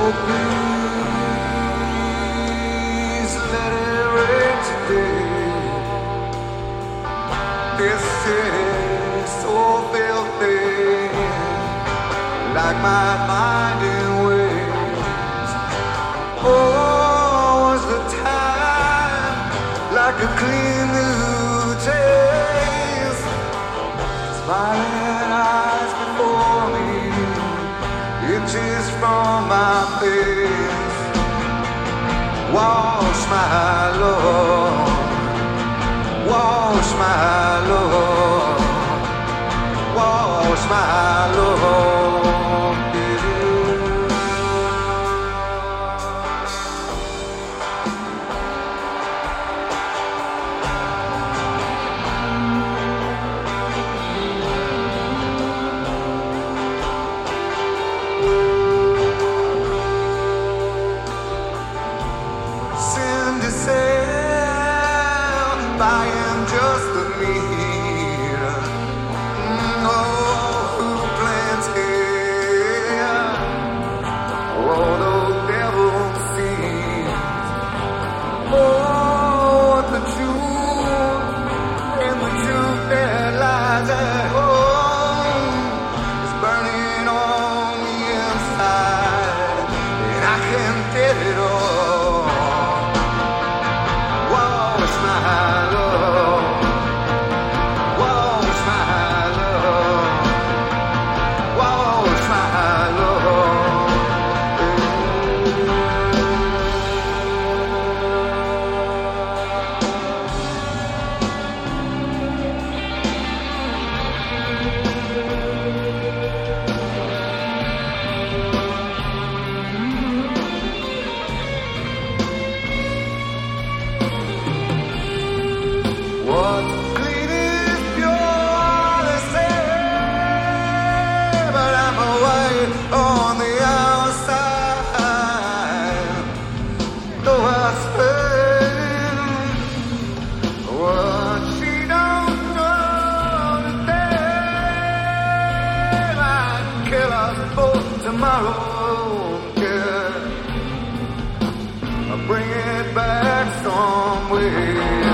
please let it rain today. This city's so filthy, like my mind in waves. Oh, was the time like a clean new taste? Smiling eyes before me, inches from my face. Wash my Lord, wash my Lord, wash my Lord. I am just a need. Oh, who plants here? Oh, those devil seeds. Oh, what the truth, and the truth that lies at home is burning on the inside, and I can't get it all. Wash my love, wash my love, wash my love. What's clean is pure, they say, but I'm away on the outside. Though I spend what she don't know today, might kill us both tomorrow. Yeah, I'll bring it back some way.